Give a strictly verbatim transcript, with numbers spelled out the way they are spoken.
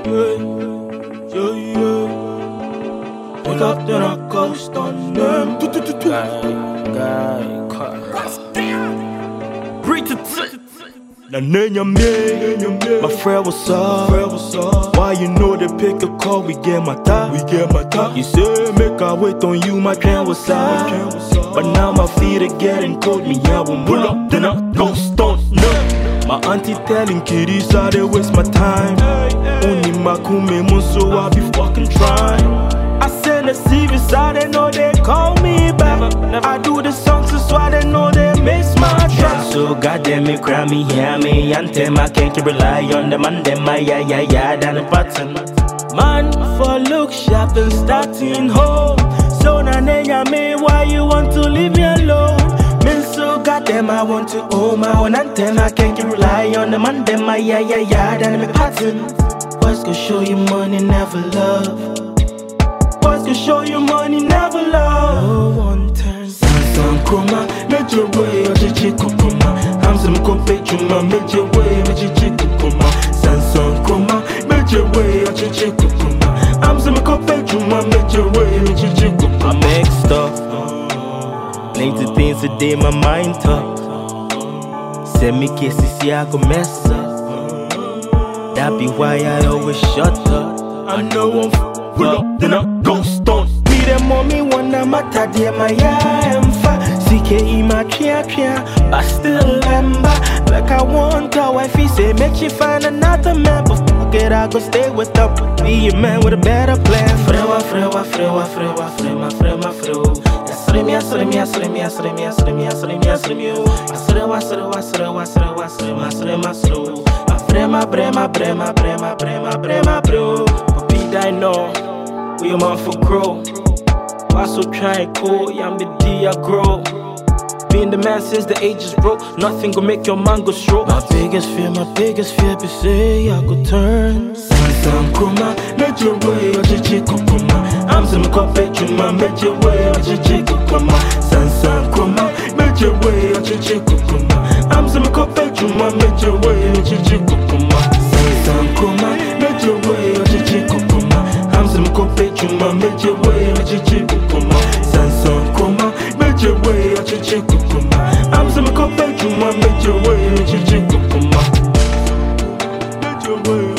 yeah, yeah. Wake up, then I ghost on them. Guy, guy, car. Breathe it. Na nenya me, my friend, what's up? Why you know they pick a call? We get my top, we get my top. You say make I wait on you, my friend, what's up? But now my feet are getting cold. Me I won't pull up, then I ghost on them. My auntie telling kiddies how they waste my time. Only my kume mun, so I be fucking trying. I send the C Vs out, they know they call me back. I do the songs, so I they know they miss my track. So goddamn it, cry me, hear me, and them I can't rely on them and them, my yeah yeah yeah, down the pattern. Man, for look sharp and starting home. So na nenya me, why you want to leave me alone? Me so goddamn I want to own my own, and them I can't rely on them and them, my yeah yeah yeah, down the pattern. Boys go show you money, never love. Boys can show you money, never love. No one turns Sansan Kroma, major way, or Chichi Kukuma. I'm some competuma, major way, major Chikukuma. Sansan Kroma, major way, or Chichi Kukuma. I'm some competuma, major way, major Chikukuma. I'm mixed up. Plenty things today, my mind talk. Send me kisses, yeah, I go mess up. That be why I always shut up. I know I'm pull up, then I ghost on. Me the mommy wanna matter, dear my am fa. C K E my tria tria, but still remember. Like I want a wifey, say make you find another man. But fuck it, I go stay with them. Be a man with a better plan. Frewa, frewa, frewa, frewa, frema, frema, frewa. Asremi, asremi, asremi, asremi, asremi, asremi, asremi. Asrewa, asrewa, asrewa, asrewa, asrema, asrema, asrewa. Brema, brema, brema, brema, brema, brema, bro. I know, we a man for grow. Why so try and cool, yeah, I'm the D I grow. Being the man since the ages broke, nothing gon' make your man go stroke. My biggest fear, my biggest fear, be say I go turn. Sansan Kroma, major way, or Chichi Kukuma. I'm some competuma, major way, or Chichi Kukuma. Sansan Kroma, major way, or Chichi Kukuma. I'm some competuma, major way, or Chichi Kukuma. Sansan Kroma, major way, or Chichi Kukuma. I'm competuma, major way, or Chichi Kukuma. Sansan Kroma, major way, or Chichi Kukuma. I'm some competuma, major way, or Chichi Kukuma. Major way.